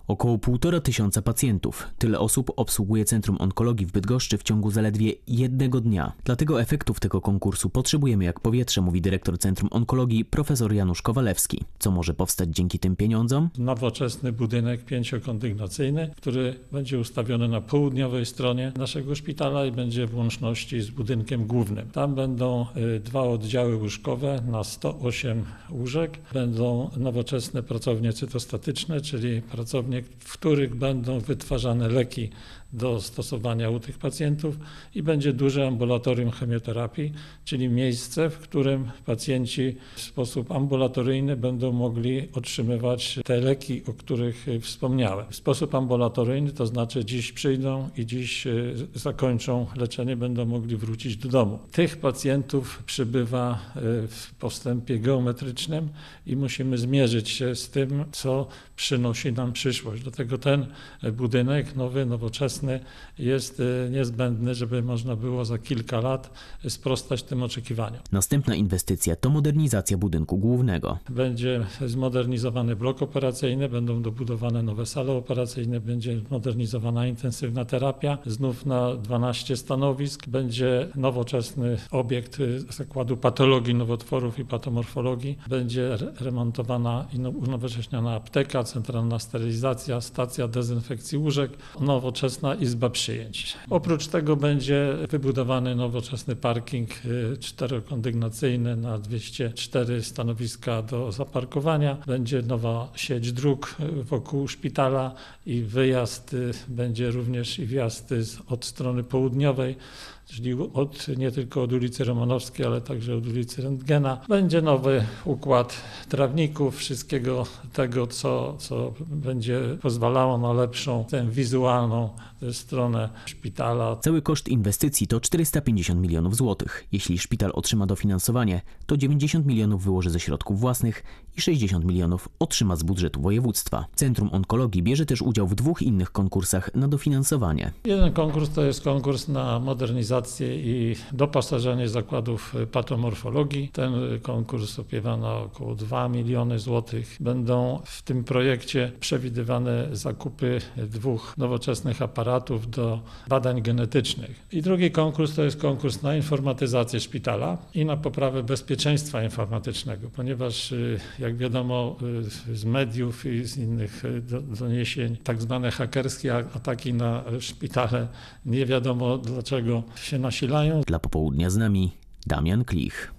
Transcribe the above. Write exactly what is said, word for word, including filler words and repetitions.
Około półtora tysiąca pacjentów. Tyle osób obsługuje Centrum Onkologii w Bydgoszczy w ciągu zaledwie jednego dnia. Dlatego efektów tego konkursu potrzebujemy jak powietrze, mówi dyrektor Centrum Onkologii profesor Janusz Kowalewski. Co może powstać dzięki tym pieniądzom? Nowoczesny budynek pięciokondygnacyjny, który będzie ustawiony na południowej stronie naszego szpitala i będzie w łączności z budynkiem głównym. Tam będą dwa oddziały łóżkowe na sto osiem łóżek. Będą nowoczesne pracownie cytostatyczne, czyli pracownie, w których będą wytwarzane leki do stosowania u tych pacjentów i będzie duże ambulatorium chemioterapii, czyli miejsce, w którym pacjenci w sposób ambulatoryjny będą mogli otrzymywać te leki, o których wspomniałem. W sposób ambulatoryjny, to znaczy dziś przyjdą i dziś zakończą leczenie, będą mogli wrócić do domu. Tych pacjentów przybywa w postępie geometrycznym i musimy zmierzyć się z tym, co przynosi nam przyszłość. Dlatego ten budynek nowy, nowoczesny jest niezbędny, żeby można było za kilka lat sprostać tym oczekiwaniom. Następna inwestycja to modernizacja budynku głównego. Będzie zmodernizowany blok operacyjny, będą dobudowane nowe sale operacyjne, będzie modernizowana intensywna terapia, znów na dwanaście stanowisk, będzie nowoczesny obiekt Zakładu Patologii Nowotworów i Patomorfologii, będzie remontowana i unowocześniona apteka, centralna sterylizacja, stacja dezynfekcji łóżek, nowoczesna izba przyjęć. Oprócz tego będzie wybudowany nowoczesny parking czterokondygnacyjny na dwieście cztery stanowiska do zaparkowania. Będzie nowa sieć dróg wokół szpitala i wyjazd będzie również i wjazd od strony południowej, czyli od, nie tylko od ulicy Romanowskiej, ale także od ulicy Rentgena. Będzie nowy układ trawników, wszystkiego tego, co, co będzie pozwalało na lepszą tę wizualną stronę szpitala. Cały koszt inwestycji to czterysta pięćdziesiąt milionów złotych. Jeśli szpital otrzyma dofinansowanie, to dziewięćdziesiąt milionów wyłoży ze środków własnych i sześćdziesiąt milionów otrzyma z budżetu województwa. Centrum Onkologii bierze też udział w dwóch innych konkursach na dofinansowanie. Jeden konkurs to jest konkurs na modernizację i doposażenie zakładów patomorfologii. Ten konkurs opiewa na około dwa miliony złotych. Będą w tym projekcie przewidywane zakupy dwóch nowoczesnych aparatów do badań genetycznych. I drugi konkurs to jest konkurs na informatyzację szpitala i na poprawę bezpieczeństwa informatycznego, ponieważ jak wiadomo z mediów i z innych doniesień, tak zwane hakerskie ataki na szpitale nie wiadomo dlaczego się nasilają. Dla Popołudnia z nami Damian Klich.